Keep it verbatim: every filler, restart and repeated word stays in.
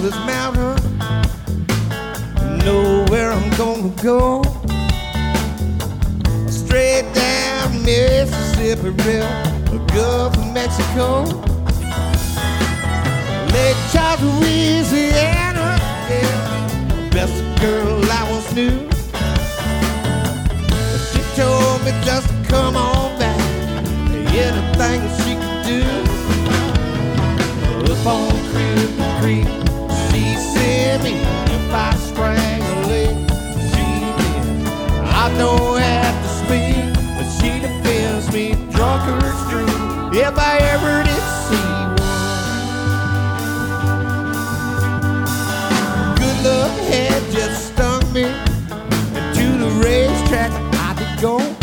this mountain, know where I'm gonna go. Straight down Mississippi River, Gulf of Mexico, Lake Charles, Louisiana, yeah, best girl I once knew. She told me just to come on back, anything that she could do. Up on Cripple Creek, she said me if I sprang a leak, she did. I don't have to speak, but she defends me, drunk or true, if I ever did see one. Good luck had just stung me, and to the racetrack I did go.